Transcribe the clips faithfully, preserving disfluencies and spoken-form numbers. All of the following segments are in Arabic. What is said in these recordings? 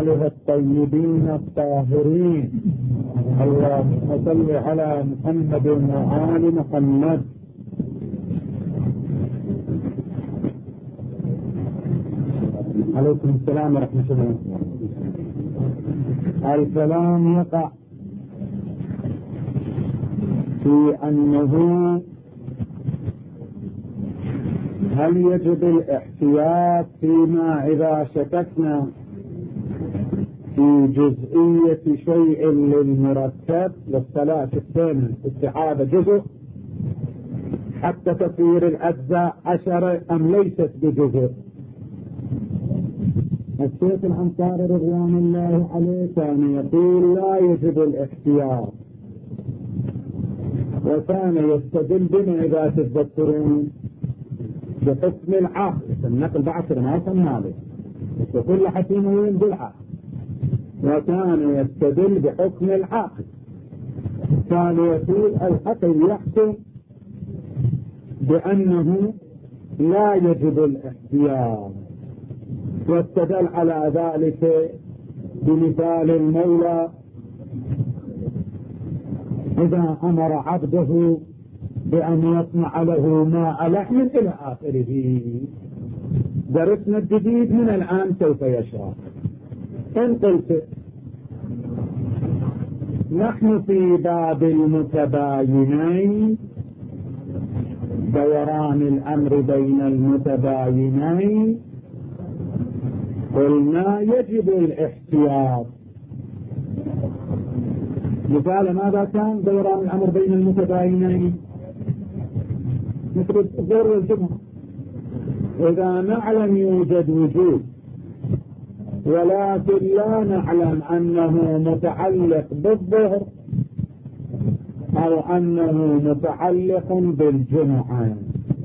آله الطيبين الطاهرين. اللهم صل على محمد وآل محمد. عليكم السلام ورحمة الله. الكلام يقع في أنه هل يجب الاحتياط فيما إذا شككنا في جزئية شيء للمركب للصلاة الثانية استعادة جزء حتى تصير الأجزاء عشرة أم ليست بجزء؟ الشيخ الأنصاري رضوان الله عليه كان يقول لا يجب الاحتياط، وكان يستدل بما إذا تتذكرون بحكم العقل. النقل بعشر ما يسمى هذا كل حكيمين بالعقل، وكان يستدل بحكم العقل. كان يقول العقل يحكم بأنه لا يجب الاحتياط، واستدل على ذلك بمثال المولى إذا أمر عبده بأن يصنع له ماء لحم إلى آخره. درسنا الجديد من الآن سوف يشرح. إن قلت نحن في باب المتباينين، دوران الأمر بين المتباينين، قلنا يجب الاحتياط. مثال ماذا كان دوران الأمر بين المتباينين؟ مثل الظهر والجمعة. إذا نعلم يوجد وجود ولكن لا نعلم أنه متعلق بالظهر أو أنه متعلق بالجمعة،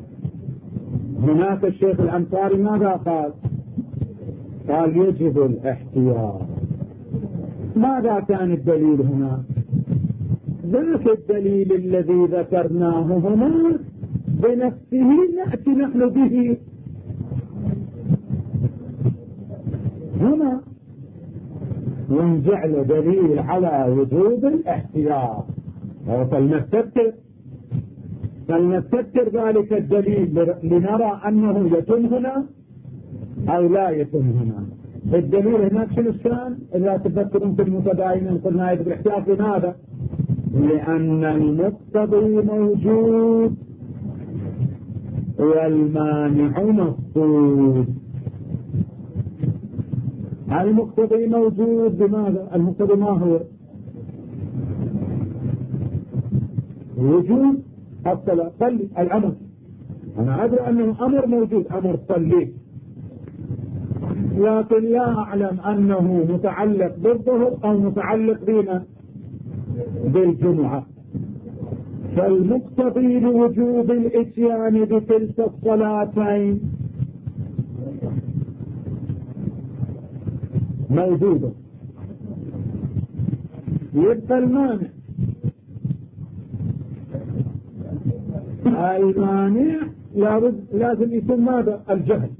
هناك الشيخ الأنصاري ماذا قال؟ قال يجب الاحتياط. ماذا كان الدليل هنا؟ ذاك الدليل الذي ذكرناه هنا بنفسه نأتي نحن به هنا ونجعل دليل على وجوب الاحتياط. فلنستذكر فلنستذكر ذلك الدليل لنرى أنه يتم هنا أو لا يتم هنا. الدليل هناك شنو كان؟ إذا تذكرون في المتباينين قلنا يجب الاحتياط. لماذا؟ لأن المقتضي موجود والمانع مفقود. المقتضي موجود بماذا؟ المقتضي ما هو؟ وجود الصلاة. صلي الأمر، أنا أدري أنه أمر موجود، أمر صلي، لكن لا أعلم أنه متعلق بالظهر أو متعلق بنا بالجمعة. فالمقتضي لوجوب الاتيان بتلك الصلاتين موجودة. يبقى المانع المانع لازم يكون ماذا؟ الجهل.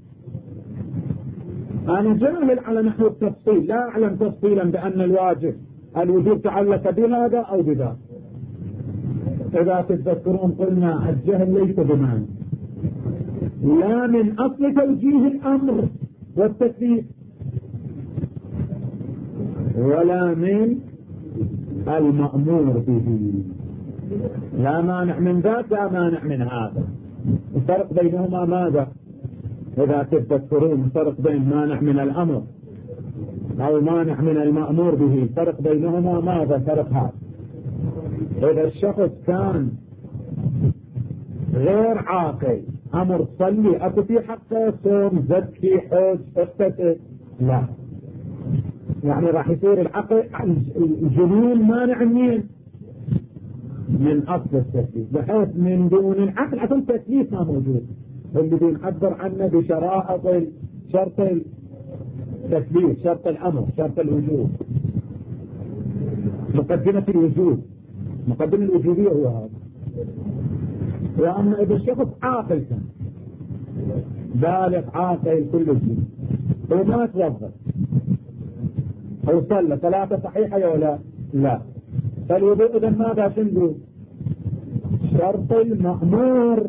أنا جاهل على نحو التفصيل، لا أعلم تفصيلا بأن الواجب الوجوب تعلق بهذا أو بذاك. إذا تتذكرون قلنا الجهل ليس بمعنى لا من أصل توجيه الأمر والتكليف ولا من المأمور به. لا مانع من ذاك لا مانع من هذا. الفرق بينهما ماذا؟ إذا تتذكرون الفرق بين مانع من الأمر أو مانع من المأمور به، الفرق بينهما ماذا؟ فرق هذا. إذا الشخص كان غير عاقل، أمر صلي، أكو في حقه صوم، زكي، حج، اغتسل، لا، يعني راح يصير العقل الجنون مانع منين؟ من أصل التكليف، بحيث من دون العقل أصل التكليف ما موجود. اللي بنعبر عنه بشرائط شرط التكليف، شرط الأمر، شرط الوجوب، مقدمة الوجوب، مقدمة الوجوبية هو هذا. وأما إذا الشخص عاقل كان بالغ عاقل كل شيء وما توظف أو صلى صلاة صحيحة يا ولا لا. فالوضوء إذا ماذا تنقول؟ شرط المأمور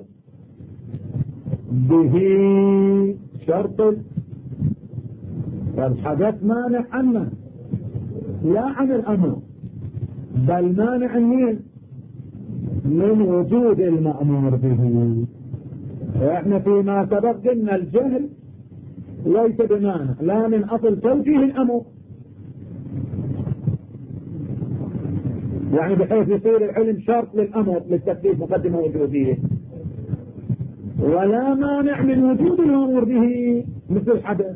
به، شرط فالحدث مانع عنه لا عن الأمر، بل مانع من من وجود المأمور به. واحنا فيما سبق قلنا الجهل ليس بمانع لا من أصل توجيه الأمر، يعني بحيث يصير العلم شرط للأمر للتكليف مقدمة وجودية، ولا مانع من وجود الأمر به مثل الحدث.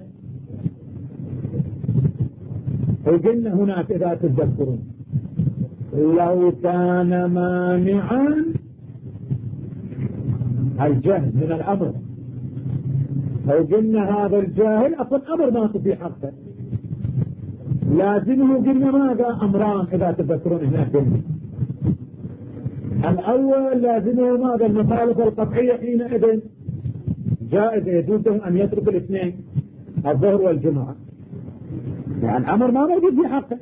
وقلنا هناك إذا تتذكرون لو كان مانعا الجهل من الأمر، وقلنا هذا الجاهل أصلا أمر ما في حقه، لازمه قلنا ماذا؟ أمران إذا تذكرون هناك قلنا الأول لازمه ماذا؟ المخالفة القطعية حينئذ جائز يجوز أن يترك الاثنين الظهر والجمعة، يعني أمر ما موجود في حقه.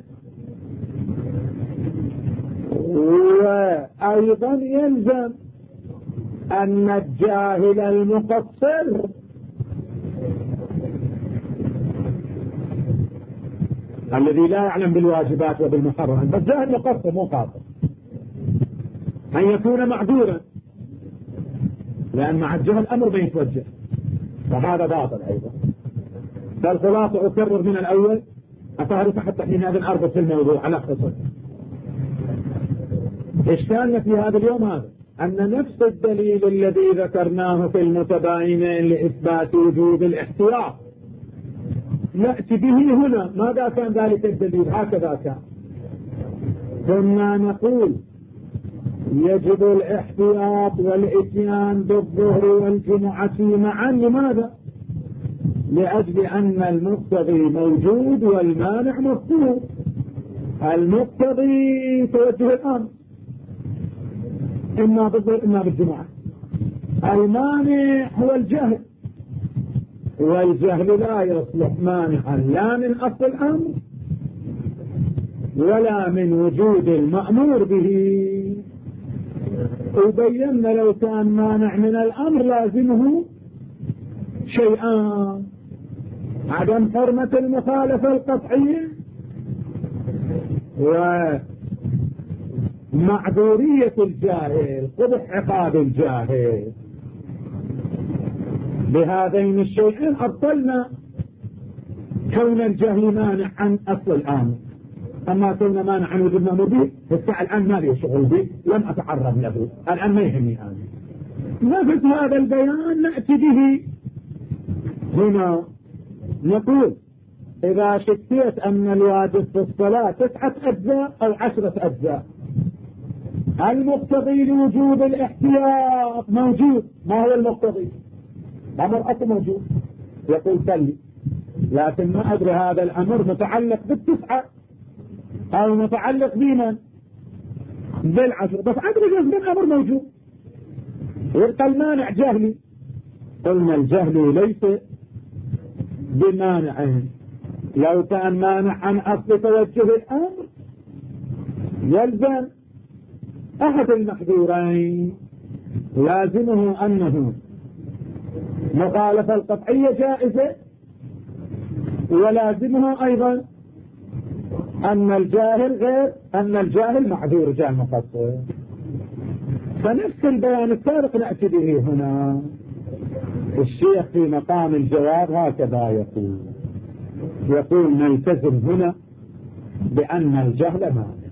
وأيضا يلزم أن الجاهل المقصر الذي لا يعلم بالواجبات وبالمحرمات بس جاهل مقصر مو قاصر أن يكون معذورا، لأن مع الجهل أمر ما يتوجه، فهذا باطل أيضا. فالخلاصة أكرر من الأول أتعرف حتى حين هذا الأرض في الموضوع على خصوص إشكالنا في هذا اليوم هذا أن نفس الدليل الذي ذكرناه في المتباينين لإثبات وجود الاحتياط نأتي به هنا. ماذا كان ذلك الدليل؟ هكذا كان، كنا نقول يجب الاحتياط والاتيان بالظهر والجمعة معا. لماذا؟ لأجل أن المقتضي موجود والمانع مفقود. المقتضي توجه الأمر إما بالظهر إما بالجمعة، المانع هو الجهل، والجهل لا يصلح مانعا لا من أصل الأمر ولا من وجود المأمور به. وبينا لو كان مانع من الأمر لازمه شيئان: عدم حرمة المخالفة القطعية ومعذورية الجاهل، قبح عقاب الجاهل. بهذين الشيئين أبطلنا كون الجهل مانع عن أصل الأمر. أما كون مانع عن وجود المأمور به فالساعة الآن ما لي شغل به، لم أتعرض له الآن، ما يهمني الآن. نفس هذا البيان نأتي به هنا، نقول إذا شكيت أن الواجب في الصلاة تسعة أجزاء أو عشرة أجزاء، المقتضي لوجود الاحتياط موجود. ما هو المقتضي؟ الأمر أصلا موجود يقول سلي، لكن ما أدري هذا الأمر متعلق بالتسعة أو متعلق بمن؟ بالعشر، بس أدري جزء الأمر موجود. يبقى المانع جهلي. قلنا الجهل ليس بمانع، لو كان مانع عن أصل توجه الأمر يلزم أحد المحذورين، لازمه أنه مخالفة القطعية جائزة، ولازمه أيضا أن الجاهل غير أن الجاهل معذور جاهل مقصر. فنفس البيان السابق نأتي به هنا. الشيخ في مقام الجواب هكذا يقول يقول نلتزم هنا بأن الجهل مانع.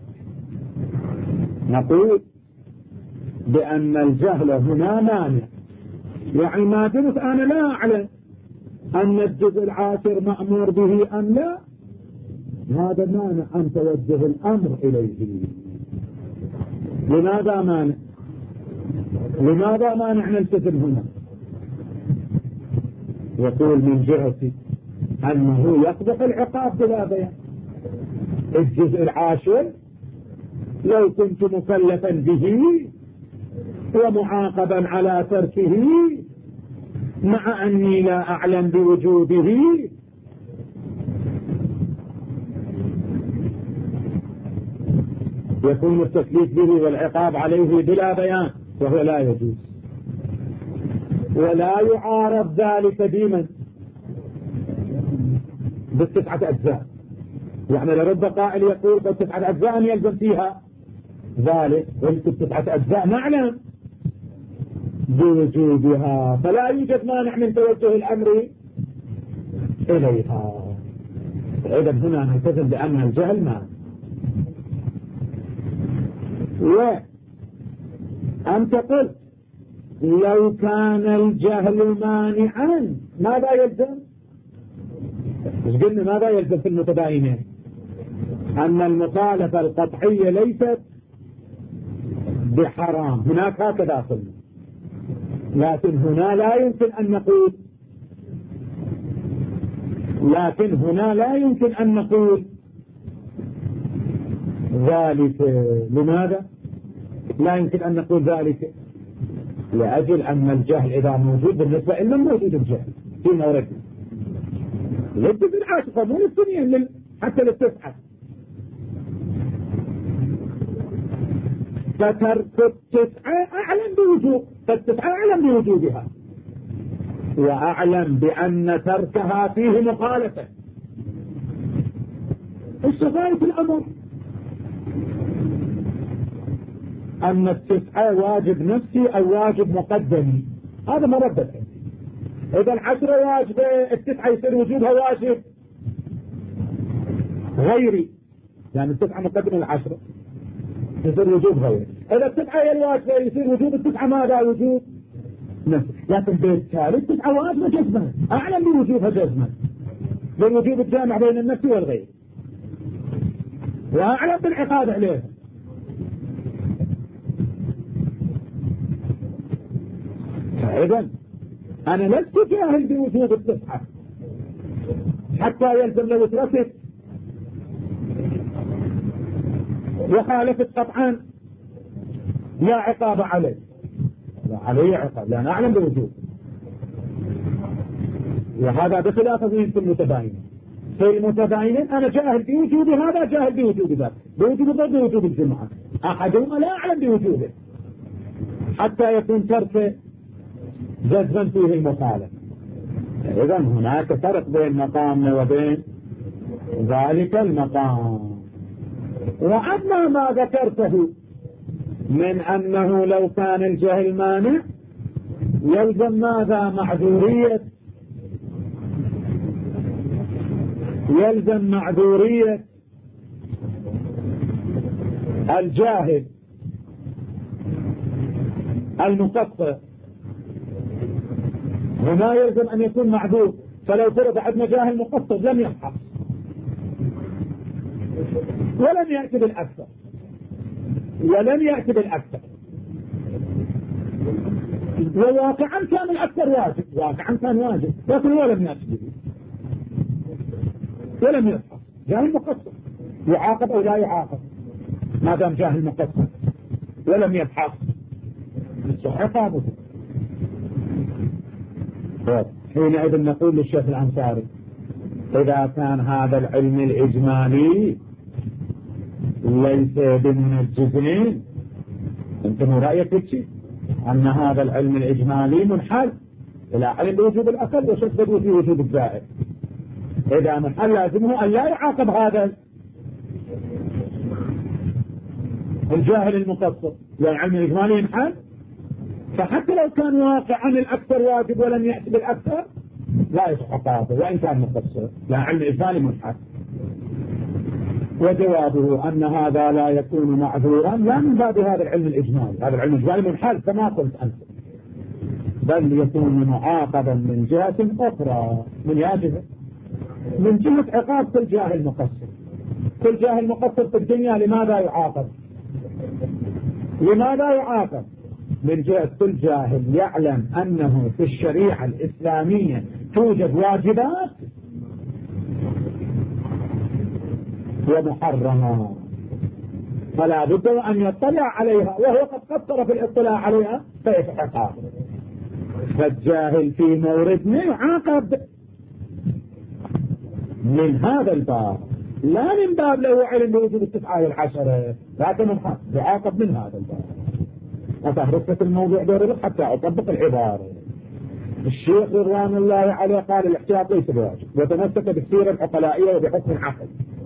نقول بأن الجهل هنا مانع، يعني ما دمت أنا لا أعلم أن الجزء العاشر مأمور به أم لا، هذا مانع عن توجه الأمر إليه. لماذا مانع؟ لماذا مانع نلتزم هنا؟ يقول من جهة أنه يقبح العقاب بلا بيان. الجزء العاشر لو كنت مكلفا به ومعاقبا على تركه مع أني لا أعلم بوجوده يكون التكليف به والعقاب عليه بلا بيان، وهو لا يجوز. ولا يعارض ذلك بمن؟ بالتسعة أجزاء. يعني لرب قائل يقول بالتسعة أجزاء يلزم فيها ذلك، قلت التسعة أجزاء نعلم بوجودها، فلا يوجد مانع من توجه الأمر إليها. إذا هنا نلتزم بأن الجهل ما وأنت قلت لو كان الجهل مانعا ماذا يلزم؟ مش قلنا ماذا يلزم في المتباينين؟ أن المخالفة القطعية ليست بحرام، هناك هكذا قلنا، لكن هنا لا يمكن أن نقول لكن هنا لا يمكن أن نقول ذلك. لماذا لا يمكن أن نقول ذلك؟ لأجل أن الجهل إذا موجود بالنسبة إلا موجود الجهل في موردنا لابد بالعاشقة مو للسنين حتى للتسعة. فترك التسعة أعلم بوجود فالتسعة أعلم بوجودها، وأعلم بأن تركها فيه مخالفة. الشفاء في الأمر أن التسعة واجب نفسي أو واجب مقدمي، هذا مردد. إذا العشرة واجبة التسعة يصير وجودها واجب غيري، يعني التسعة مقدمة العشرة يصير وجود غيري. إذا التسعة هي الواجبة يصير وجود التسعة ماذا؟ وجود نفسي. لكن بالتالي التسعة واجبة جزما، أعلم بوجودها جزما بالوجود الجامع بين النفس والغير، وأعلم بالعقاب عليها. فإذا أنا لست جاهل بوجود التسعة حتى يلزم لو تركت وخالفت قطعا لا عقاب عليه، لا عليه عقاب لأن أعلم بوجود. وهذا بخلاف في المتباين. في المتباينين أنا جاهل بوجود هذا، جاهل بوجود ذاك، بوجود ضد بوجود الجماعة، أحدهما لا أعلم بوجوده حتى يكون ترك جزما فيه المخالف. إذا هناك فرق بين مقامنا وبين ذلك المقام. وأما ما ذكرته من أنه لو كان الجهل مانع يلزم ماذا؟ معذورية، يلزم معذورية الجاهل المقصر، وما يلزم أن يكون معذور. فلو فرض عندنا جاهل مقصر لم يفحص ولم يأتي بالأكثر ولم يأتي بالأكثر وواقعا كان الأكثر واجب، واقعا كان واجب لكن هو لم يأتي به ولم يفحص. جاهل مقصر يعاقب أو لا يعاقب ما دام جاهل مقصر ولم يفحص عقابه. حينئذ نقول للشيخ الأنصاري إذا كان هذا العلم الإجمالي ليس بمنجزين، انت من رأيك الشيء أن هذا العلم الإجمالي منحل إلى علم بوجود الأقل وشددوا في وجود الزائد. إذا منحل لازمه أن لا يعاقب هذا الجاهل المقصر، يعني علم الإجمالي ينحل. فحتى لو كان واقعا الأكثر واجب ولم يأتي بالأكثر لا يصح عقابه وإن كان مقصر، لا علم الإجمالي منحل. وجوابه أن هذا لا يكون معذورا لا من باب هذا العلم الإجمالي، هذا العلم الإجمالي منحل كما قلت أنت، بل يكون معاقبا من جهة أخرى. من جهة من جهة عقاب كل جاهل مقصر. كل جاهل مقصر في الدنيا لماذا يعاقب؟ لماذا يعاقب؟ من جهة كل جاهل يعلم أنه في الشريعة الإسلامية توجد واجبات ومحرمات فلا بد أن يطلع عليها، وهو قد قصر في الاطلاع عليها فيتعاقب. فالجاهل في موردنا يعاقب من هذا الباب لا من باب له علم بوجود التسعة والعشرة، لكن يعاقب من هذا الباب. أتهرست الموضوع دور حتى أطبق العبارة. الشيخ رضوان الله عليه قال الاحتياط ليس بواجب، وتمسك بالسيرة العقلائية وبحكم العقل،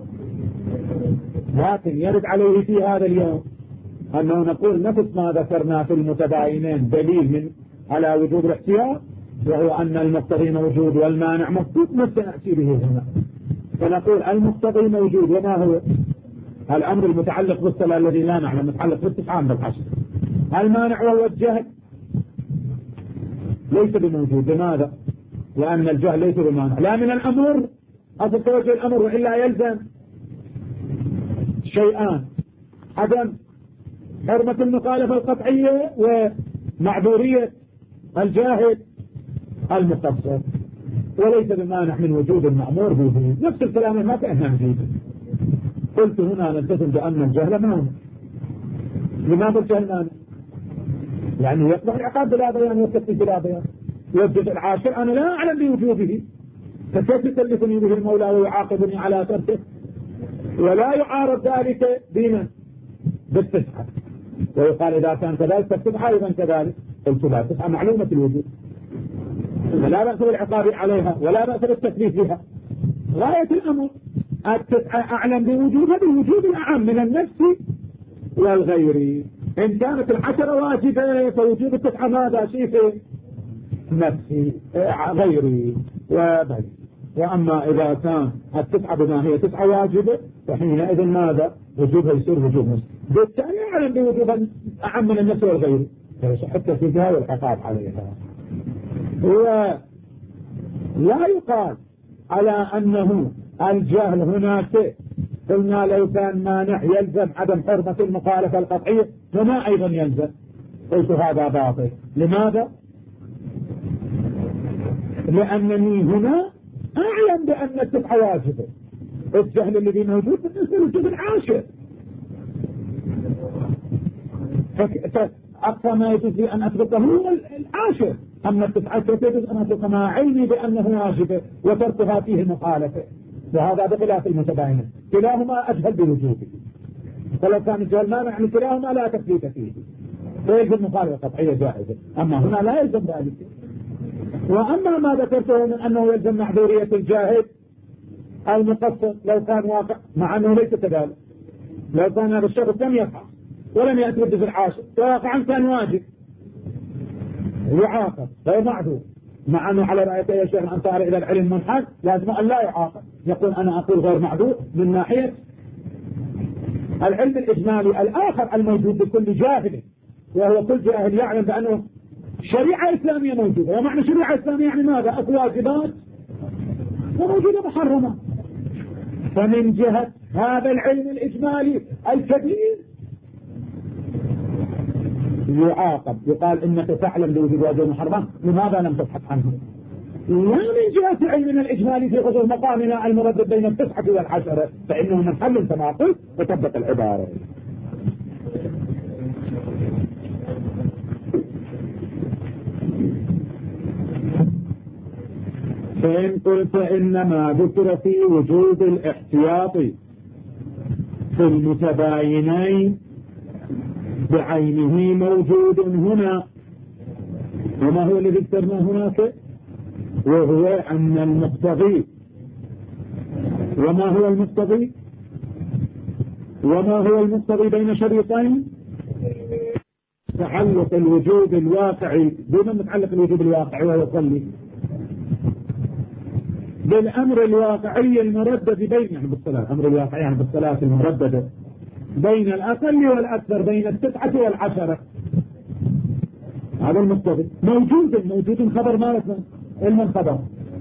لكن يرد عليه في هذا اليوم أنه نقول نفس ما ذكرنا في المتباينين دليل من على وجود الاحتياط، وهو أن المقتضي موجود والمانع مفقود، ما سنأتي به هنا. فنقول المقتضي موجود، وما هو الأمر المتعلق بالصلاة الذي لا نعلم، متعلق بالتسعة بالعشر. المانع وهو الجهل ليس بموجود. لماذا؟ لأن الجهل ليس بمانع لا من الأمر أصل توجه الأمر، وإلا يلزم شيئان: عدم حرمة المخالفة القطعية ومعذورية الجاهل المقصر، وليس بمانع من وجود المأمور به. نفس الكلام ما كأنه نجيب. قلت هنا نلتزم بأن الجهل مانع. لماذا الجهل مانع؟ يعني يصبح العقاب بلا بيان والتكليف بلا بيان. والجزء العاشر أنا لا أعلم بوجوده، فكيف يكلفني به المولى ويعاقبني على تركه؟ ولا يعارض ذلك بنا بالتسعة، ويقال إذا كان كذلك فالتسعة أيضا كذلك. قلت لا، تسعة معلومة الوجود، لا بأس بالعقاب عليها ولا بأس بالتكليف بها. غاية الأمر التسعة أعلم بوجودها بالوجود الأعم من النفس والغير. إن كانت العشرة واجبة فوجود التسعة ماذا؟ شيء في نفسي غيري وبل. وأما إذا كان التسعة بما هي تسعة واجبة فحينئذ ماذا؟ وجودها يصير وجود نفس، بالتالي أعلم بوجودها أعم من النفس والغير، فيصح التكليفها والعقاب عليها. هو لا يقال على أنه الجهل هناك قلنا لو كان مانع يلزم عدم حرمة المخالفة القطعية، فما أيضا يلزم. قلت هذا باطل. لماذا؟ لأنني هنا أعلم بأن التسعة واجبة. الجهل الذي موجود بالنسبة للجزء العاشر، فأقصى ما يجوز أن أتركه هو العاشر، أما التسعة يجوز أن أترك مع علمي بأنه واجب وتركها فيه مخالفة، وهذا بخلاف المتباينين كلاهما أجهل بوجوده. فلو كان الجهل مانع يعني كلاهما لا تكليف فيه، فيجب مخالفة قطعية جائزة. أما هنا لا يلزم ذلك. وأما ما ذكرته من أنه يلزم معذورية الجاهل المقصر لو كان واقع، مع أنه ليس كذلك. لو كان هذا الشخص لم يقع ولم يأتي بالجزء العاشر وواقعا كان واجب يعاقب غير معذور، مع أنه على رأيته يا شيخ الأنصاري إلى العلم منحل لازم أن لا يعاقب. يقول أنا أقول غير معذور من ناحية العلم الإجمالي الآخر الموجود بكل جاهل، وهو كل جاهل يعلم بأنه شريعة إسلامية موجودة. ومعنى شريعة إسلامية يعني ماذا؟ أكو واجبات وموجودة محرمة. فمن جهة هذا العلم الإجمالي الكبير يعاقب، يقال إنك تعلم بوجود واجب محرمة، لماذا لم تبحث عنه؟ لا من جهة علمنا الإجمالي في خصوص مقامنا المردد بين التسعة والعشرة، فإنه من حل كما قلت وطبق العبارة. فإن قلت إنما ذكر في وجود الاحتياط في المتباينين بعينه موجود هنا، وما هو الذي ذكرنا هناك؟ وهو أن المقتضي، وما هو المقتضي؟ وما هو المقتضي بين شريطين؟ تعلق الوجود الواقعي بما متعلق الوجود الواقعي ويصلي بالأمر الواقعي المردد بين، يعني بالصلاة، الأمر الواقعي يعني بالصلاة المرددة بين الأقل والأكثر، بين التسعة والعشرة. هذا المقتضي موجود. موجود خبر ما مثلا علم الخبر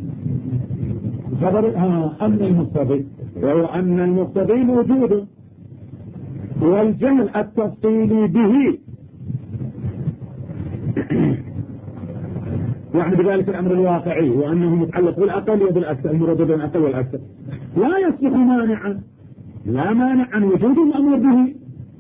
خبر آه أن المقتضي، وهو أن المقتضي موجود، والجهل التفصيلي به يعني بذلك الأمر الواقعي، وأنه متعلق بالأقل وبالأكثر، المردد بين الأقل والأكثر، لا يصبح مانعا، لا مانع عن وجود الأمر به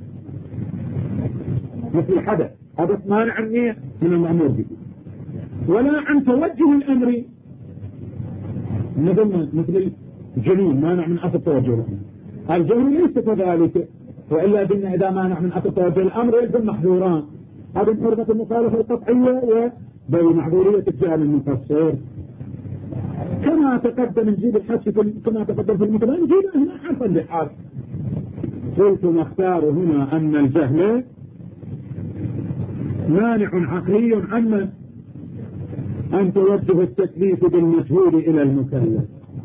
مثل الحدث. حدث مانع من المأمور به، ولا عن توجه الأمر مثل مثل جنون مانع من أصل توجه الجهل ليس كذلك، وإلا بأن إذا مانع من أصل توجه الأمر يلزم محظوران، هذه حرمة المخالفة القطعية وبمحظورية الجهل المفسر. كما تقدم نجيب الحس كما تقدم في المثل نجيب هنا حرفا بحرف. قلت نختار هنا أن الجهل مانع عقلي عن أن توجه التكليف بالمجهول إلى المكلف.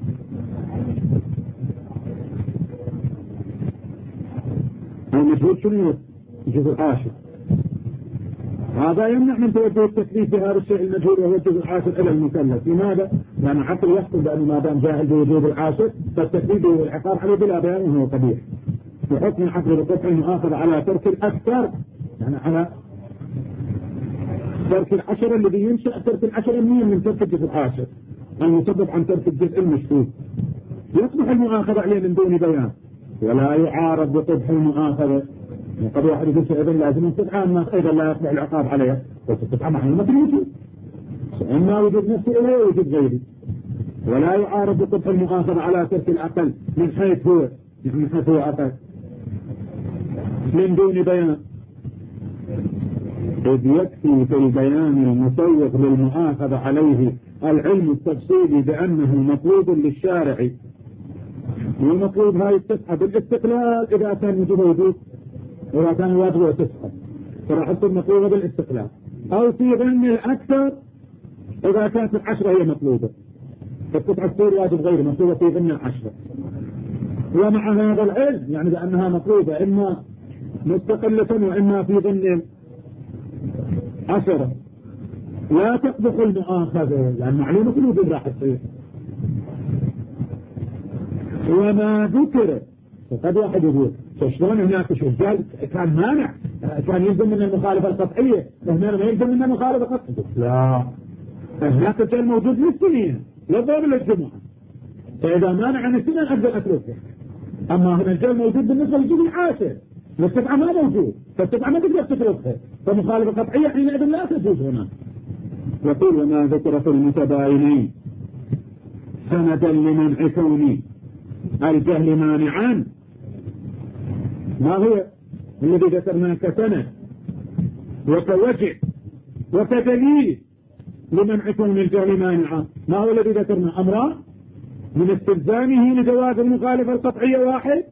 المجهول شنو؟ الجزء العاشر، هذا يمنع من توجه التكليف بهذا الشيء المجهول وهو الجزء العاشر إلى المكلف. لماذا؟ لأن عقل يحكم بأنه ما دام جاهل بوجود العاشر فالتكليف والعقاب عليه بلا بيان وهو قبيح. وحكم العقل بقطع المؤاخذة على ترك الأكثر، يعني على ترك العشرة الذي ينشأ ترك العشرة منين؟ من ترك الجزء العاشر المسبب عن ترك الجزء المشهود. يصبح المؤاخذة عليه من دون بيان ولا يعارض بقبح المؤاخذة. قد واحد يقول إذن لازم نستدعى الناس أيضا لا يصبح العقاب عليها، وستدعى معلومة الوجود، إما وجود نفسي إليه وجود غيري. ولا يعارض بقبح المؤاخذة على ترك الأقل من حيث هو من حيث هو أقل من دون بيان، إذ يكفي في البيان المسوق للمؤاخذة عليه العلم التفصيلي بأنه مطلوب للشارع، والمطلوب هاي التسعة بالاستقلال إذا كان وجوده وجود، إذا كان واجبه تسعة فراح تكون مطلوبة بالاستقلال، أو في ظن الأكثر إذا كانت العشرة هي مطلوبة فالتسعة تصير واجب غير مطلوبة في ظن العشرة. ومع هذا العلم يعني بأنها مطلوبة إما مستقلة وإما في ظن عشرة لا تقبح المؤاخذة، لأن معلومة الوجود راح تصير. وما ذكر فقد واحد يقول شلون هناك شو كان مانع كان يلزم من المخالفة القطعية وهنا ما يلزم من المخالفة القطعية. لا، هناك كان موجود للسنين للضرب للجمعة، فإذا مانع عن السنة أقدر أتركه. أما هنا الجل موجود بالنسبة للجزء العاشر والسبعة ما موجود، فالسبعة ما تقدر تتركها، فمخالفة قطعية حينئذ لا تجوز هنا. يقول وما ذكر في المتباينين سندا لمنع كوني الجهل مانعا، ما هو الذي ذكرناه كسند وكوجه وكدليل لمنع كون الجهل مانعا؟ ما هو الذي ذكرناه؟ أمران من استلزامه لجواز المخالفة القطعية واحد،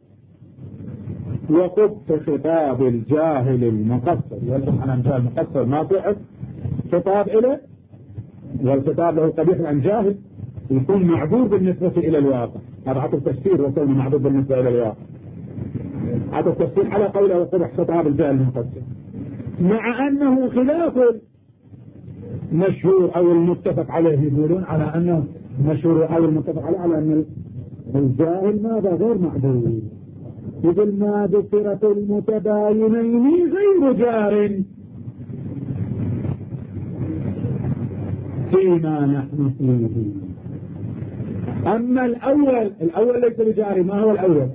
وقبح خطاب الجاهل المقصر. يلزم عن الجاهل المقصر ما تعب خطاب إليه، والخطاب له قبيح عن جاهل يكون معذور بالنسبة إلى الواقع. هذا عطف تفسير وكونه معذور بالنسبة إلى الواقع، عطف تفسير على قوله وقبح خطاب الجاهل المقصر، مع أنه خلاف المشهور أو المتفق عليه. يقولون على أنه مشهور أو المتفق عليه على أن الجاهل ماذا غير معذور. يقول ما ذكرت المتباينين غير جار فيما نحن فيه. أما الأول الأول ليس بجاري. ما هو الأول؟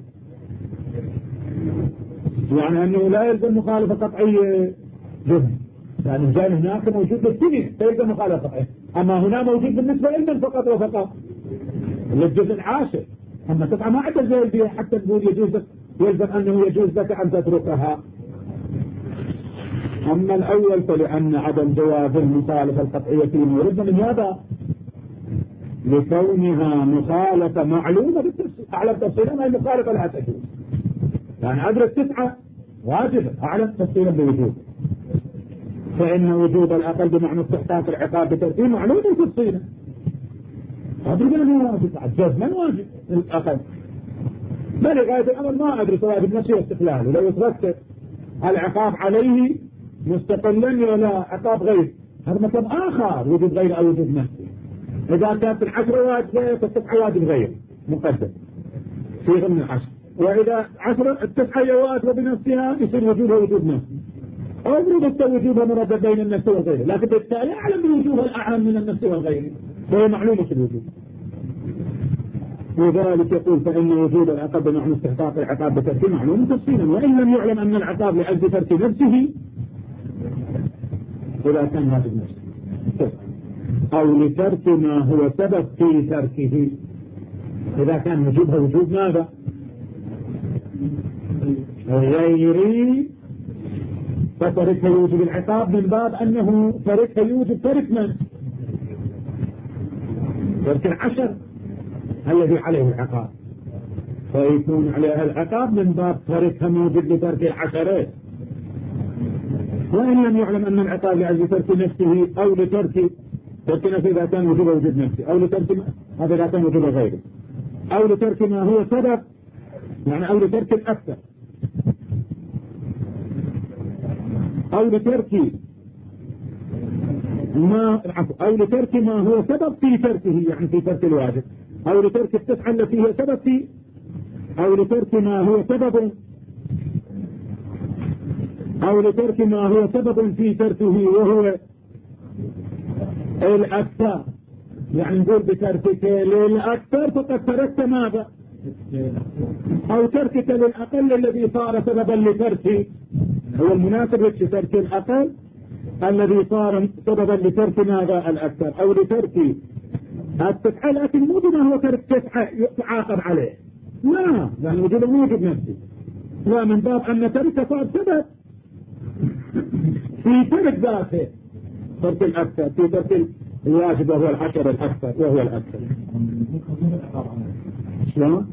يعني أنه لا يلزم مخالفة قطعية جهد، يعني الجانب هناك موجود بالسنة فيلزم مخالفة قطعية، أما هنا موجود بالنسبة لمن فقط وفقط للجزء العاشر. أما تبقى ما عدل زي البيع حتى تقول يجوز لك يلزم أنه يجوز لك أن تتركها. أما الأول فلأن عدم جواز المخالفة القطعية في مورد من هذا لكونها مخالفة معلومة بالتفصيل. أعلم تفصيلا ما المخالفة لا تجوز، يعني أدرك تسعة واجب أعلم تفصيلا بوجود، فإن وجود الأقل بمعنى استحقاق العقاب بترتيب معلوم تفصيلا. أدرك أنه واجب جزما واجب الأقل، بل غاية الأمر ما أدري سواء بنفسه واستقلاله. لو تركت العقاب عليه مستقلا ولا عقاب غير هذا مكان آخر، وجود غير أو وجود نفسي. إذا كانت العشرة واجبة فالتسعة واجب غير مقدم في ضمن العشر، وإذا عشرة التسعة واجبة بنفسها يصير وجودها وجود نفسي، أو يريد وجودها مردد بين النفس والغير، لكن بالتالي أعلم بوجودها الأعلم من النفس والغير فهي معلومة الوجود. وذلك يقول فإن وجود العقاب بمعنى استحقاق العقاب بترك معلوم تفصيلا، وإن لم يعلم أن العقاب لأجل ترك نفسه إذا كان واجب نفسه أو لترك ما هو سبب في تركه. إذا كان وجوبها وجوب ماذا؟ غيري، فتركها يوجب العقاب من باب أنه تركها يوجب ترك من؟ ترك العشر الذي عليه العقاب، فيكون عليها العقاب من باب تركها موجب لترك العشرات. وإن لم يعلم أن العقاب لأجل ترك نفسه أو لترك ترك نفسه إذا كان وجوب وجود نفسه، أو لترك هذا إذا كان وجوب غيره، أو لترك ما هو سبب، يعني أو لترك الأكثر، أو لترك ما أو لترك ما هو سبب في تركه، يعني في ترك الواجب، أو لترك التسعة التي هي سبب في، أو لترك ما هو سبب أو لترك ما هو سبب في تركه وهو الأكثر، يعني نقول بتركك للأكثر فقد تركت ماذا؟ أو تركك للأقل الذي صار سببا لترك، هو المناسب لك ترك الأقل الذي صار سببا لترك ماذا؟ الأكثر، أو لترك التسعة، لكن مو بما هو ترك تسعة يعاقب عليه، لا، يعني وجود موجب نفسي، لا، من باب أن ترك صار سبب في ترك ذاته، ترك الأكثر في ترك الواجب وهو العشر الأكثر وهو الأكثر. شلون؟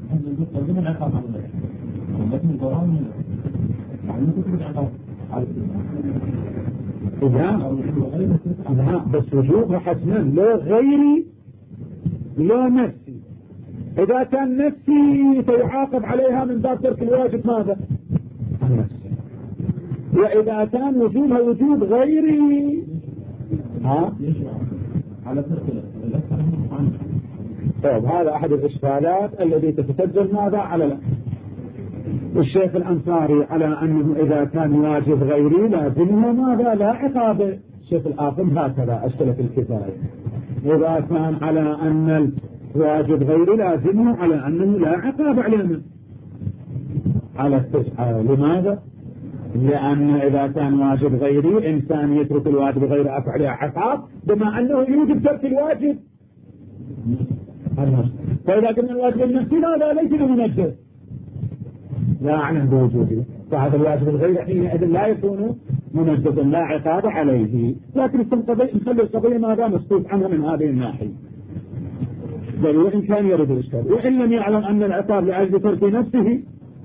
لا لا، بس وجوبها حتما لا غيري لا نفسي. إذا كان نفسي فيعاقب عليها من باب ترك الواجب ماذا؟ نفسي. وإذا كان وجوبها وجوب غيري ها؟ على ترك الأكثر. طيب هذا أحد الإشكالات التي تتسجل ماذا على الشيخ الأنصاري على أنه إذا كان واجب غيري لازمه ماذا؟ لا عقاب. الشيخ الآخر هكذا أشكل في الكفاية، إذا كان على أن الواجب غيري لازمه على أنه لا عقاب علينا على التسعة. لماذا؟ لأن إذا كان واجب غيري إنسان يترك الواجب غير أفعل عليه عقاب بما أنه يوجب ترك الواجب النفس. فإذا قلنا الواجب النفسي هذا ليس منجز لا أعلم بوجوده، فهذا الواجب الغير حينئذ لا يكون منجزا لا عقاب عليه. لكن نخلي القضية ماذا مسكوت عنها من هذه الناحية، بل وإن كان يرد الإشكال، وإن لم يعلم أن العقاب لأجل ترك نفسه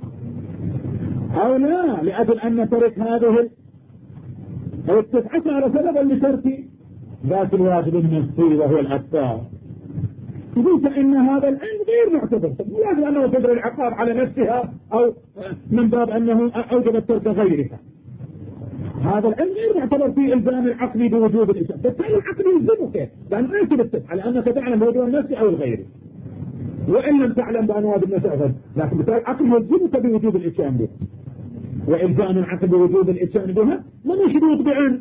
أو لا لأجل أن ترك هذه التسعة على سببا لترك ذات الواجب النفسي وهو الأكثر، يقول إن هذا العلم غير معتبر، لازم أنه تدري العقاب على نفسها أو من باب أنه أوجب ترك غيرها. هذا العلم غير معتبر في إلزام العقل بوجوب الإشارة، بالتالي العقل يلزمك لأن ليس بالتسعة لأنك تعلم بوجوب النفس أو الغير، وإن لم تعلم بأن واجب النفس أو لكن بالتالي العقل يلزمك بوجوب الإتيان به، وإلزام العقل بوجوب الإتيان بها من يشروط بعلم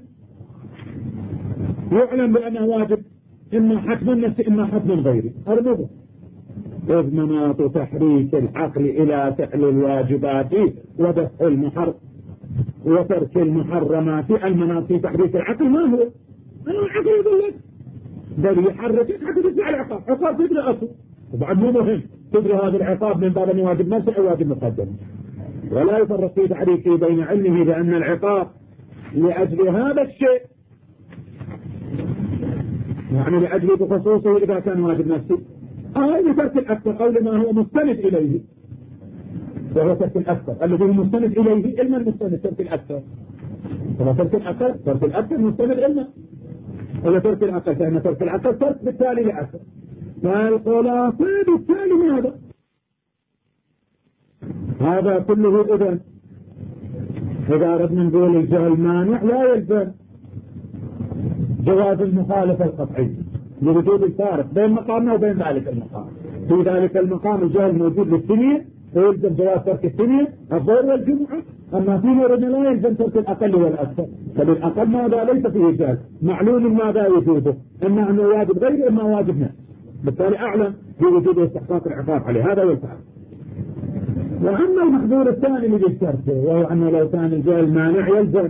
يعلم بأنه واجب إما حتم النفس إما حتم غيري. أربعه إذ مناط تحريك العقل إلى فعل الواجبات ودفع المحرم وترك المحرمات. المناط في تحريك العقل ما هو؟ أنا العقل يقول لك بل يحركك حتى تدفع العقاب، عقاب تدري أصل، وبعد مو مهم تدري هذا العقاب من باب أنه واجب نفسي أو واجب مقدم، ولا يفرق في تحريكه بين علمه بأن العقاب لأجل هذا الشيء، يعني لأجل بخصوصه إذا كان واجب نفسي، أو لترك الأكثر أو لما هو مستند إليه، وهو ترك الأكثر الذي هو مستند إليه علما مستند ترك الأكثر، فلا ترك الأكثر ترك الأكثر مستند علما، ولا ترك الأكثر فإن ترك الأكثر ترك بالتالي لأكثر. فالخلاصة بالتالي ماذا؟ هذا كله إذن إذا أردنا نقول الجهل مانع لا يلزم جواز المخالفة القطعي لوجود الفارق بين مقامنا وبين ذلك المقام. في ذلك المقام الجهل موجود للثنية ويلزم جواز ترك الثنية الظهر والجمعة، أما في موردنا لا يلزم ترك الأقل والأكثر، فالأقل ماذا ليس فيه جهل معلوم ماذا وجوده، إما أنه واجب غير إما واجب نفس، بالتالي أعلم بوجود استحقاق العقاب عليه. هذا والفعل. وأما المحظور الثاني اللي ذكرته وهو أنه لو كان الجهل مانع يلزم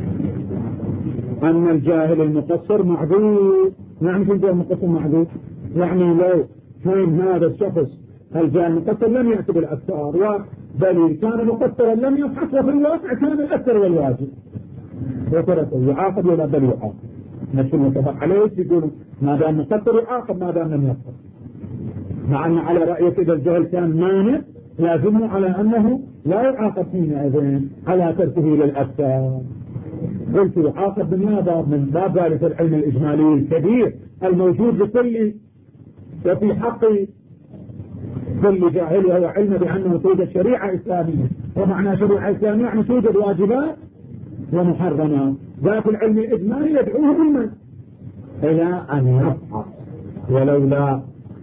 أن الجاهل المقصر معذور. نعم في الجاهل المقصر معذور يعني لو كان هذا الشخص الجاهل مقصر لم يأتي بالأكثار، بل كان مقصرا لم يفحص، وفي الواقع كان الأكثر والواجب وتركه يعاقب ولا بل يعاقب. نفس المتفق عليه يقول ما دام مقصر يعاقب ما دام لم يفحص، مع أن على رأيك إذا الجهل كان مانع لازمه على أنه لا يعاقب حينئذ على تركه للأكثر. قلت يعاقب بماذا؟ من باب ذلك العلم الإجمالي الكبير الموجود لكل وفي حق كل جاهل، وهو علم بأنه توجد شريعة إسلامية، ومعنى شريعة إسلامية يعني توجد واجبات ومحرمات. ذات العلم الإجمالي يدعوه بالمن إلى أن يفحص، ولولا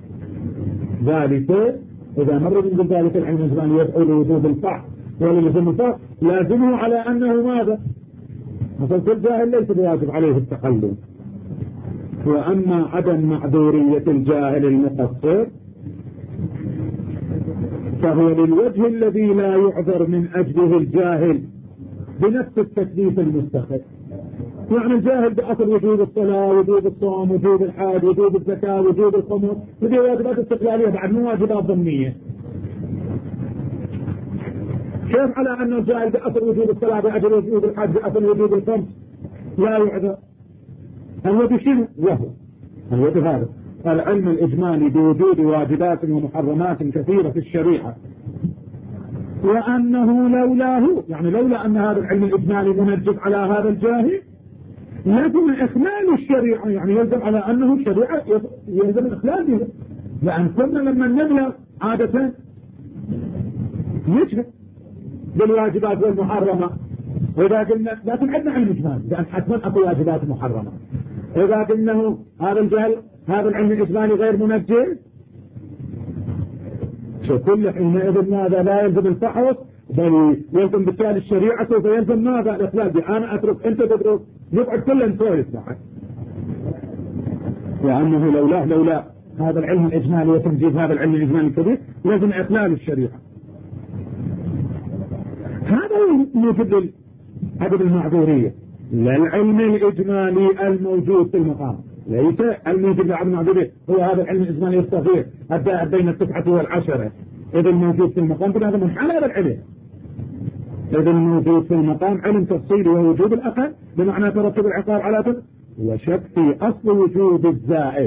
ذلك إذا مر من ذلك العلم الإجمالي يدعو لوجوب الفحص وللزم الفحص لازمه على أنه ماذا؟ مثل كل جاهل ليس بواجب عليه التقلد. وأما عدم معذورية الجاهل المقصر فهو للوجه الذي لا يعذر من أجله الجاهل بنفس التكليف المستقل. يعني الجاهل بأصل وجوب الصلاة، وجوب الصوم، وجوب الحج، وجوب الزكاة، وجوب الخمس، وجوب واجبات استقلالية بعد مو واجبات ضمنية. كيف على أن الجاهل بأصل وجوب الصلاة بأجل وجوب الحج بأصل وجوب الخمس لا يعذر؟ الوجه شنو؟ وهو الوجه هذا العلم الإجمالي بوجود واجبات ومحرمات كثيرة في الشريعة، وأنه لولاه يعني لولا أن هذا العلم الإجمالي منجب على هذا الجاهل لازم إخلال الشريعة، يعني يلزم على أنه الشريعة يلزم الإخلال بها، لأن كنا لما نبلغ عادة يشهد بالواجبات والمحرمات. وإذا قلنا لكن عندنا علم إجمالي لأن حتما أكو واجبات محرمة، إذا قلنا هذا الجهل هذا العلم الإجمالي غير منجب كل حينئذ ماذا؟ لا يلزم الفحص بل يلزم بالتالي الشريعة سوف يلزم ماذا؟ الإخلال بي أنا أترك أنت تترك نقعد كلنا نسولف معك. لأنه لولا لولا هذا العلم الإجمالي وتنجيز هذا العلم الإجمالي الكبير لازم إخلال الشريعة. هذا يوجد عدم المعذورية للعلم الإجمالي الموجود في المقام، ليس الموجود لعدم المعذورية هو هذا العلم الإجمالي الصغير الدائر بين التسعة والعشرة. إذا الموجود في المقام هذا منحل هذا العلم. إذا الموجود في المقام علم تفصيلي ووجوب الأقل بمعنى ترتب العقاب على تل وشك في أصل وجوب الزائد،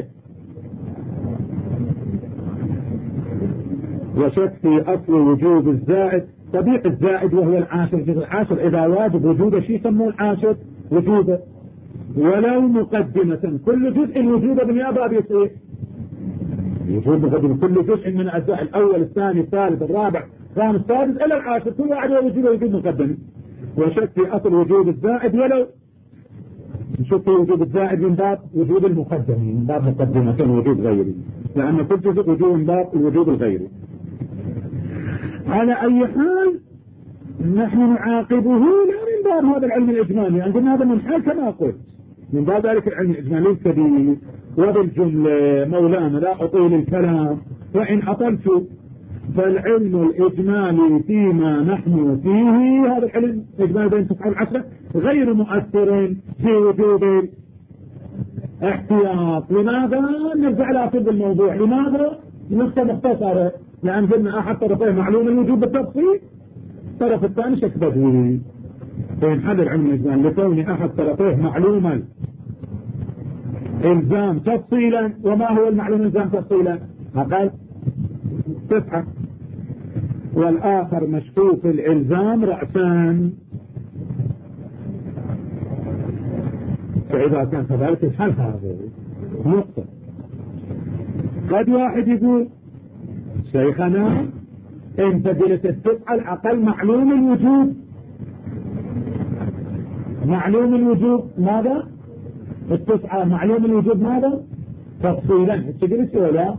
وشك في أصل وجوب الزائد طبيعي الزائد وهو العاشر. في العاشر إذا واجب وجود شيء يسموه العاشر وجوبه، ولو مقدمة كل جزء وجوبه بالنيابة بيصير وجوب مقدمة كل جزء من الأجزاء الأول الثاني الثالث الرابع الخامس السادس إلى العاشر كل واحد وجوبه وجوب مقدمة. وشك في أصل وجوب الزائد ولو نشوف في وجوب الزائد من باب وجوب المقدم من باب مقدمة كان وجوب غيري، لأن كل جزء وجوب من باب الوجوب الغيري. على أي حال نحن نعاقبه لا من باب هذا العلم الإجمالي، عندنا هذا من حال كما قلت من باب ذلك العلم الإجمالي الكبير. وبالجملة مولانا لا أطيل الكلام، وإن أطلت فالعلم الإجمالي فيما نحن فيه هذا العلم الإجمالي بين تسعة وعشرة غير مؤثر في وجوب احتياط. لماذا؟ نرجع لأصل الموضوع. لماذا؟ نقطة مختصرة، لأن قلنا أحد طرفيه معلوم الوجوب بالتفصيل، الطرف الثاني شك بدوي. فينحل العلم الإجمالي لكون أحد طرفيه معلوما إلزام تفصيلا. وما هو المعلوم إلزام تفصيلا؟ أقل تسعة، والآخر مشكوك الإلزام رأسان. فإذا كان كذلك الحل هذا نقطة. قد واحد يقول شيخنا انت قلت التسعة الأقل معلوم الوجوب. معلوم الوجوب ماذا؟ التسعة معلوم الوجوب ماذا؟ تفصيلا. قلت ولا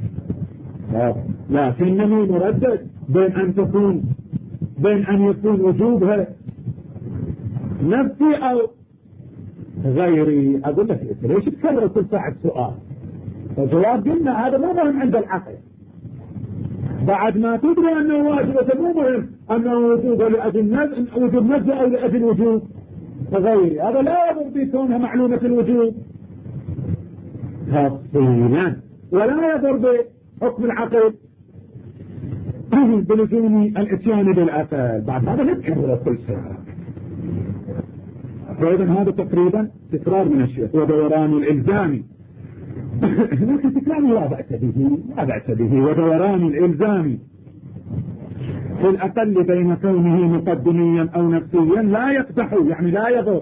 لكنني مردد بين أن تكون بين أن يكون وجوبها نفسي أو غيري. أقول لك ليش تكرر كل ساعة سؤال؟ الجواب قلنا هذا مو مهم عند العقل بعد ما تدري أنه واجب، مو مهم أنه وجوب لأجل وجوب نزل أو لأجل وجوب غيري. هذا لا يضر بكونها معلومة الوجوب تفصيلا. ولا يضر بحكم العقل بلزوم الاتيان بالعقل. بعد هذا نتكرر كل ساعة. فإذا هذا تقريبا تكرار من الشيخ ودوران الإلزامي. لكن تكرار لا بأس به لا بأس به. ودوران الإلزامي في الأقل بين كونه مقدميا أو نفسيا لا يقدح، يعني لا يضر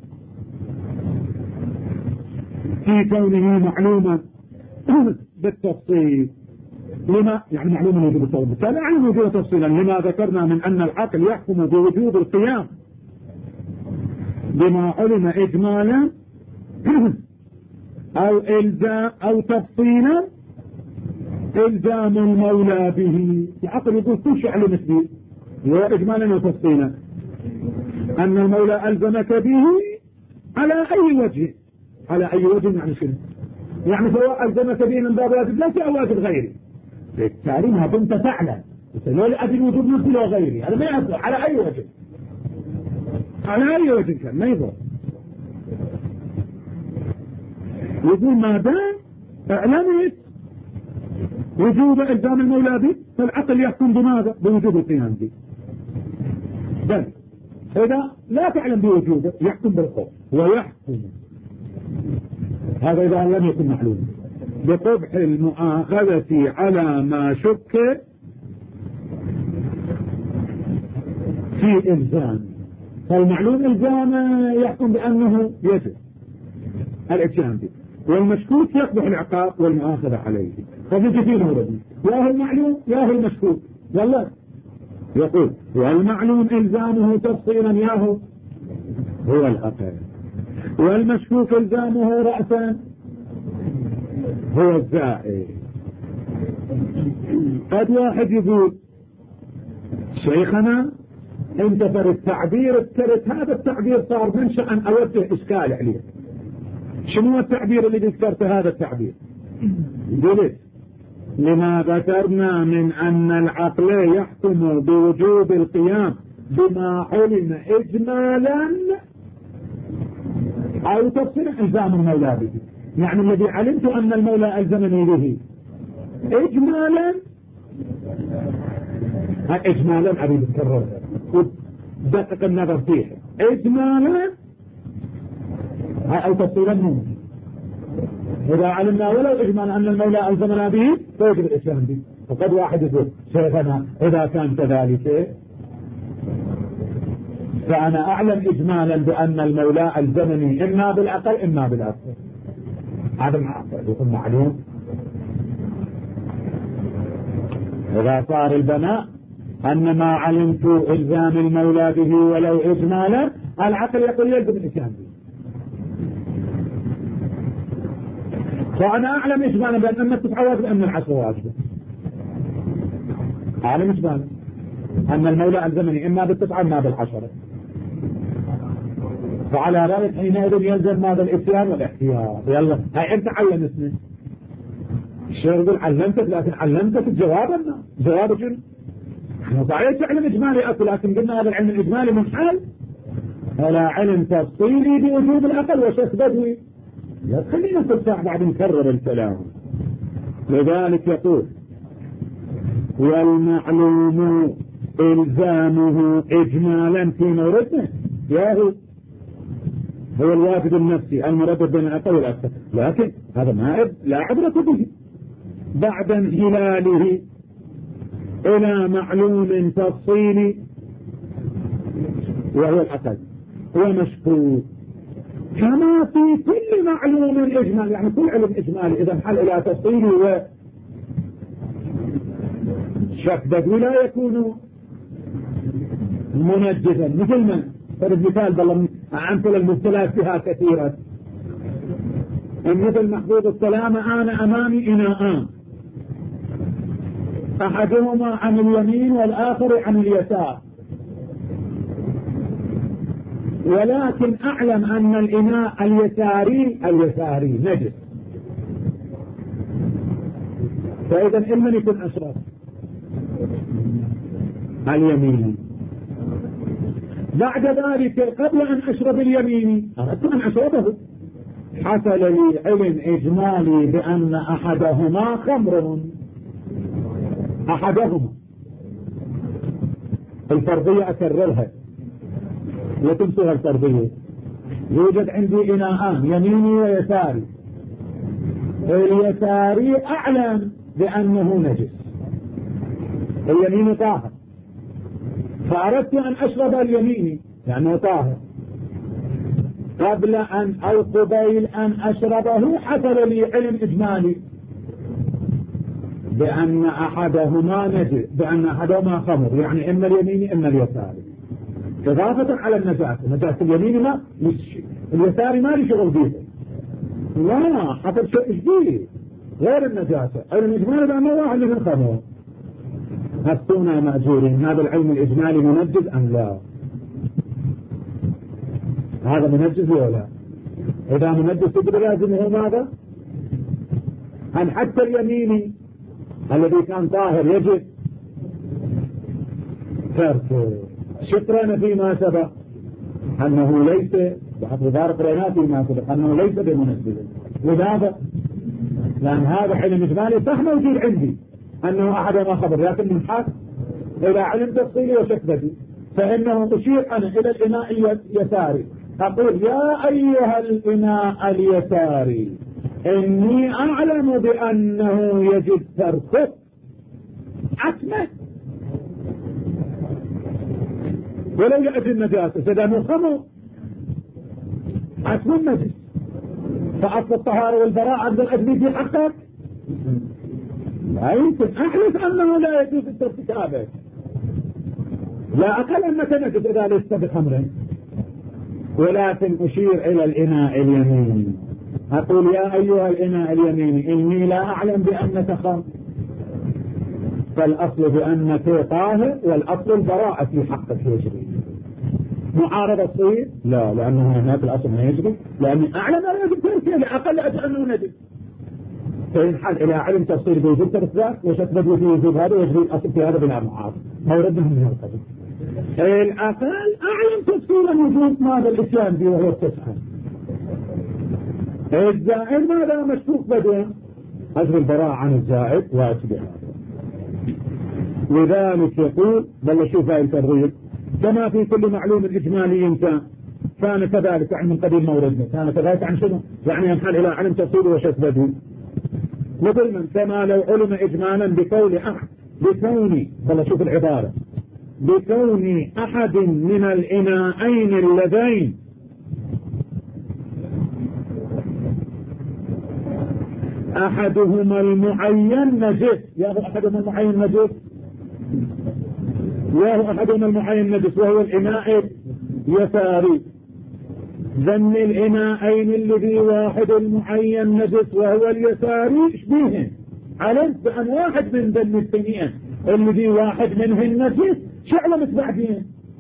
في كونه معلوما بالتفصيل. لما يعني معلوم وجوب التفصيل، بالتالي يعني وجوب تفصيلا لما ذكرنا من أن العقل يحكم بوجوب القيام بما علم إجمالا أو إلزام أو تفصيلا إلزام المولى به. العقل يقول كل شيء علمت به هو إجمالا وتفصيلا أن المولى ألزمك به على أي وجه. على أي وجه يعني شنو؟ يعني سواء ألزمك به من باب واجب لا أو واجب غيري، بالتالي ما كنت تعلم لو لأجل وجود نفسي لو غيري، هذا ما يصلح. على أي وجه على أي وجه كان ما يضر. يقول ما دام اعلمت وجوب إلزام المولى به فالعقل يحكم بماذا؟ بوجوب القيام به. بل إذا لا تعلم بوجوبه يحكم بالخوف ويحكم، هذا إذا لم يكن معلوم، بقبح المؤاخذة على ما شك في إلزام. فالمعلوم إلزام يحكم بأنه يجب الاتيان به، والمشكوك يقبح العقاب والمؤاخذة عليه. ففي كثير مورد يا هو المعلوم يا هو المشكوك. والله يقول والمعلوم إلزامه تفصيلا يا هو هو العقل، والمشكوك إلزامه رأسا هو الزائد. قد واحد يقول شيخنا انت ترى التعبير الترت هذا التعبير صار منشأ أن أوجه إشكال عليه. شنو التعبير اللي ذكرته هذا التعبير؟ قلت لما ذكرنا من أن العقل يحكم بوجوب القيام بما علم إجمالا أو تفصيل إلزام المولى به. يعني الذي علمت أن المولى ألزمني به إجمالا، إجمالا أريد أكرر ودقق النظر فيه، إجمالا أو تفصيلا ممكن. إذا علمنا ولو إجمالا أن المولى ألزمنا به فيجب الإتيان به. وقد واحد يقول شيخنا إذا كان كذلك فأنا أعلم إجمالا بأن المولى ألزمني إما بالأقل إما بالأكثر. هذا يكون معلوم. إذا صار البناء أن ما علمت إلزام المولى به ولو إجمالا العقل يقول يلزم الإتيان به. فأنا أعلم إجمالا بأن أن التسعة واجب أن العشر واجب. أعلم إجمالا أن المولى ألزمني إما بالتسعة إما بالعشرة. فعلى ذلك حينئذ يلزم ماذا؟ الإتيان والاحتياط. يلا هاي أنت علمتني. الشيخ يقول علمتك، لكن علمتك الجواب الناس. جواب شنو؟ احنا صحيح تعلم إجمالي أكل، لكن قلنا هذا العلم الإجمالي منحل ولا علم تفصيلي بوجوب الأقل وشيخ بدوي. لا خلينا كل ساعة بعد نكرر الكلام. لذلك يقول والمعلوم إلزامه إجمالا في موردنا ياهو هو الواجب النفسي المردد بين الأقل والأكثر، لكن هذا ما لا عبرة به بعد انهلاله إلى معلوم تفصيلي وهو الأقل هو مشكوك. كما في كل معلوم إجمالي، يعني كل علم إجمالي إذا انحل إلى تفصيلي وشك بدوي لا يكون منجزا. مثل من فرد مثال بالله أمثلة المبتلات بها كثيرا، مثل محفوظ السلامة أنا أمامي إناءان أحدهما عن اليمين والآخر عن اليسار، ولكن أعلم أن الإناء اليساري اليساري نجس، فإذا إما يكون أشرف اليمين. بعد ذلك قبل أن أشرب اليمين أردت أن أشربه حصل لي علم إجمالي بأن أحدهما خمر، أحدهما الفرضية أكررها وتنسوها الفرضية. يوجد عندي إناءان يميني ويساري، اليساري أعلم بأنه نجس، اليميني طاهر، فأردت أن أشرب اليميني لأنه طاهر، قبل أن أو قبيل أن أشربه حصل لي علم إجمالي بأن أحدهما نجس، بأن أحدهما خمر، يعني إما اليميني إما اليساري، إضافة على النجاسة. نجاسة اليميني ما مش اليساري ما لي شغل فيه، لا حصل شيء جديد غير النجاسة. علم إجمالي بأنه واحد من خمر. هفتونا مأجورين، هذا العلم الإجمالي منجز أم لا؟ هذا منجز ولا لا؟ إذا منجز تقدر لازم هو ماذا؟ أن حتى اليميني الذي كان طاهر يجب تركه. شكرا فيما سبق أنه ليس بحث ذلك رأينا فيما سبق أنه ليس بمنجز. لماذا؟ لأن هذا علم إجمالي صح موجود عندي أنه أحدهما خبر، لكن من حق إلى علم تفصيلي وشكبتي، فإنه أشير أنا إلى الإناء اليساري، أقول يا أيها الإناء اليساري إني أعلم بأنه يجب تركه عتمه ولو لأجل النجاسة، فإذا خمر عتم النجس، فأصل الطهارة والبراءة أقدر أجلي في حقك؟ لا يمكن. أحلف أنه لا يجوز ارتكابه، لا أقل أنك نجد إذا لست بخمر، ولكن أشير إلى الإناء اليميني، أقول يا أيها الإناء اليميني إني لا أعلم بأنك خمر، فالأصل بأنك طاهر والأصل البراءة في حقك يجري. معارضة تصير؟ لا، لأنه هناك الأصل ما يجري، لأني أعلم لا يجب تركه، لأقل أجل أنه نجد، فينحل إلى علم تفصيل بوجود تركه وشكبت في وجود هذا ويجري الأصل في هذا بلا معارضة، موردنا من القدم. الأقل أعلم تفصيلا وجود ماذا الإسلام فيه وهو التسعة. الزائد ماذا مشكوك بدون أجل البراءة عن الزائد واجب هذا. لذلك يقول بل شوف هاي الترغيب كما في كل معلوم إجمالي كان كان كذلك عن من قديم موردنا، كان كذلك عن شنو؟ يعني ينحل إلى علم تفصيل وشكبته. مثل من كما لو علم إجمالا بقول أحد بكوني بل شوف العبارة بكون أحد من الإناءين اللذين أحدهما المعين نجس، ياهو أحدهما المعين نجس، ياهو أحدهما المعين نجس وهو الإناء اليساري، ذن الإناءين الذي واحد المعين نجس وهو اليساري اشبيهن، علمت بأن واحد من ذن الثنين الذي واحد منه النجس شعلمت بعدين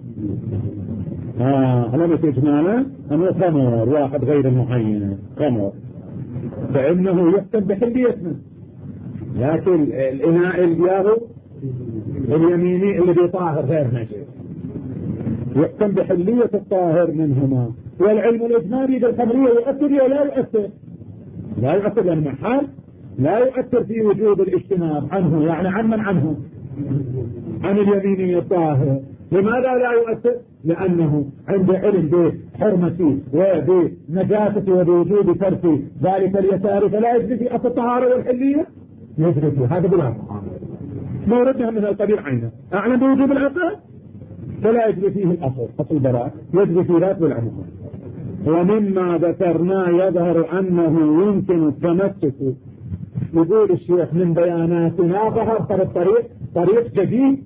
آه علمت إجمالا أنه خمر واحد غير المعين خمر، فإنه يحكم بحلية منه. لكن الإناء الياهو اليميني الذي طاهر غير نجس يحكم بحلية الطاهر منهما. والعلم الإجمالي بالخمرية يؤثر ولا يؤثر؟ لا يؤثر، لأن محال لا يؤثر في وجود الاجتناب عنه، يعني عن من عنه؟ عن اليميني الطاهر. لماذا لا يؤثر؟ لأنه عند علم بحرمتي وبنجاسة وبوجود ترك ذلك اليسار فلا يجري في أصل الطهارة والحلية، يجري في هذا بلا موردها من القبيل عينه. أعلم بوجود العقل فلا يجري فيه الأصل أصل براء، يجري في ذات بالعموم. ومما ذكرنا يظهر أنه يمكن التمسك يقول الشيخ من بياناتنا ظهر الطريق طريق جديد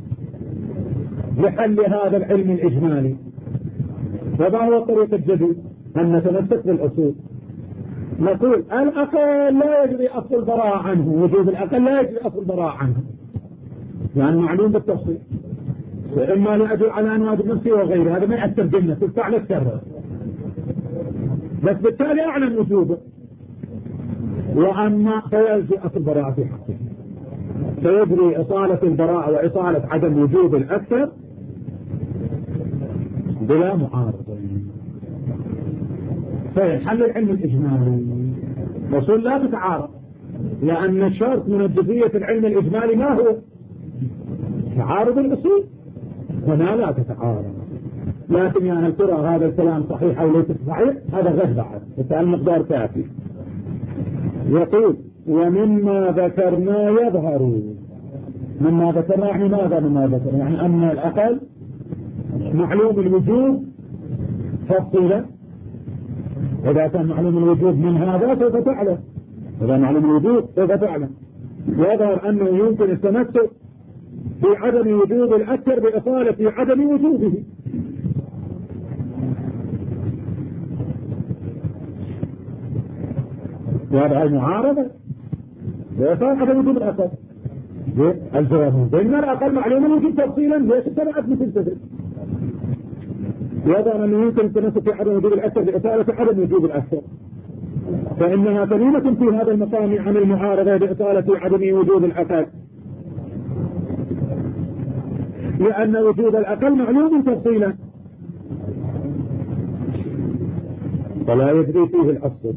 لحل هذا العلم الإجمالي. وما هو الطريق الجديد؟ أن نتمسك بالأصول، نقول الأقل لا يجري أصل البراء عنه، وجود الأقل لا يجري أصل البراء عنه، يعني معلوم بالتفصيل، وإما لأجل على أن واجب نفسي وغيره، هذا ما يأثر جنة تدفع لك كرر، بس بالتالي أعلم وجوده. وأما فيجري أصل البراءة في حقه، فيجري إصالة البراءة وإصالة عدم وجود الأكثر بلا معارضة. فينحل العلم الإجمالي. الأصول لا تتعارض، لأن الشرط من الجزئية العلم الإجمالي ما هو؟ تعارض الأصول، هنا لا تتعارض. لكن يا هل ترى هذا الكلام صحيح أو ليس صحيح؟ هذا غير بعد، المقدار كافي. يقول ومما ذكرنا يظهر. مما ذكرنا يعني ماذا مما ذكرنا؟ يعني أن الأقل معلوم الوجوب تفصيلا. إذا كان معلوم الوجوب من هذا سوف تعلم، إذا معلوم الوجوب سوف تعلم. يظهر أنه يمكن التمسك بعدم وجوب الأكثر بإطالة عدم وجوبه. وهذا المعارضة بإطالة عدم وجوب الأكثر. الجواب بين الأقل معلوم الوجوب تفصيلا ليس تبعت مثل تفصيل. يظهر أنه يمكن التمسك بعدم وجوب الأكثر بإطالة عدم وجوب الأكثر، فإنها كلمة في هذا المقام عن المعارضة بإطالة عدم وجوب الأقل، لأن وجوب الأقل معلوم تفصيلا فلا يجري فيه الأصل.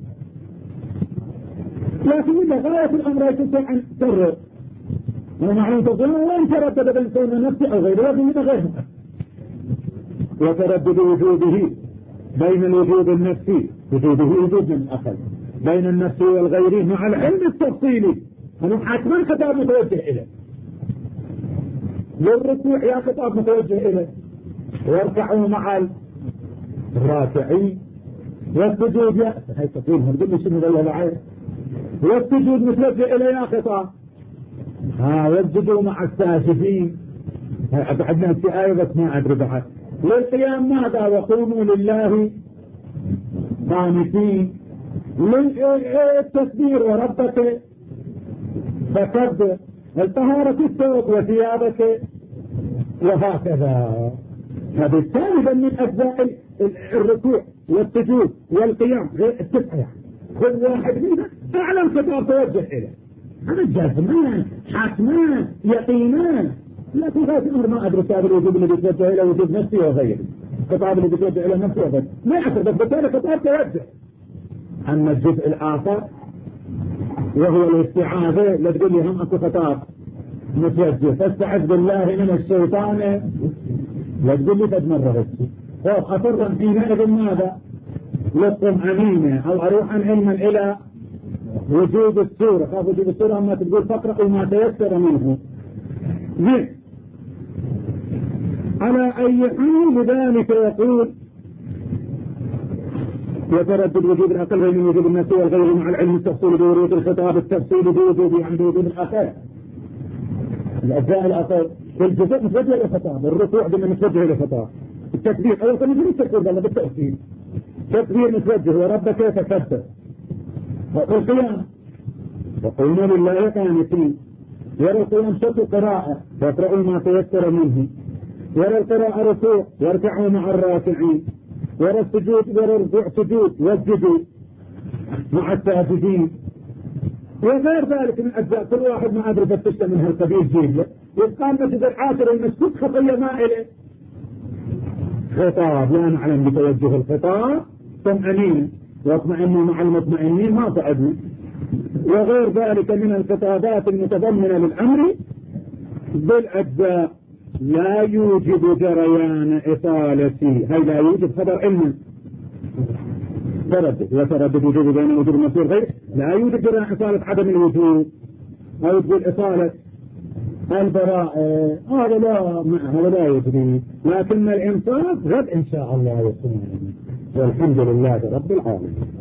لكن إذا غاية الأمر يكون عن سر ومعلوم تفصيلا وإن تردد بين كون نفسه أو غيره فإذا غيره، وتردد وجوبه بين الوجوب النفسي وجوبه وجوب من الأقل بين النفس والغيره مع العلم التفصيلي، أنه حتما خطاب متوجه إليه. للركوع يا خطاب متوجه إليه، واركعوا مع الراكعين، والسجود يا هاي تقول هنقول لي شنو ذي العين، والسجود متوجه إليه يا خطاب، ها واسجدوا مع الساجدين. عندنا في آية بس ما أدري بعد. للقيام ماذا؟ وقوموا لله قانتين. للتكبير وربك فكبر. الطهارة الثوب وثيابك، وهكذا. فبالتالي من أجزاء الركوع والسجود والقيام غير التسعة، يعني كل واحد منها أعلى خطاب توجه إليه. أنا الجازمان حاكمان يقينان، لكن هذا الأمر ما أدري كتاب الوجوب اللي بيتوجه إلى وجوب نفسي وغيره، خطاب اللي بيتوجه إلى نفسي وغيره ما يعرف، بس بالتالي خطاب توجه. أما الجزء الآخر وهو الاستعاذة، لا تقول لي هم أكو خطاب متوجه فاستعذ بالله من الشيطان، لا تقول لي قد مرة بس خوف أفرا حينئذ ماذا؟ للطمأنينة أو أروح علما إلى وجوب السورة. خاف وجوب السورة أما تقول فقرأوا ما تيسر منه. زين، على أي حال لذلك يقول يتردد وجوب الأقل بين وجوب النفس والغير مع العلم التفصيل بورود الخطاب التفصيل بوجوب عند وجوب الأقل. الأجزاء الأقل والجزء متوجه إلى الخطاب، الركوع بما متوجه إلى الخطاب، التكبير أول كلمة التكبير بالله بالتأكيد، تكبير متوجه وربك يتكبر، والقيام وقوموا لله قانتين. يرى القيام شرط قراءة فاقرأوا ما تيسر منه، يرى القراءة ركوع واركعوا مع الراكعين، يرى السجود يرى الركوع سجود واسجدوا مع الساجدين، وغير ذلك من أجزاء كل واحد ما أدري فتشت منها الكبير جيد له. يبقى مثل العاشر المسكوت خطية ما إليه خطاب، لا نعلم بتوجه الخطاب طمأنين واطمئنوا مع المطمئنين ما تعدوا، وغير ذلك من الخطابات المتضمنة للأمر بالأجزاء لا يوجب جريان إطالة، هاي لا يوجب خبر علم تردد وتردد وجوب بين وجوب المسير غير لا يوجب جريان إطالة عدم الوجوب أو تقول إطالة البراءة، هذا لا هذا لا يجري، لكن الإنصاف غد إن شاء الله يكون. والحمد لله رب العالمين.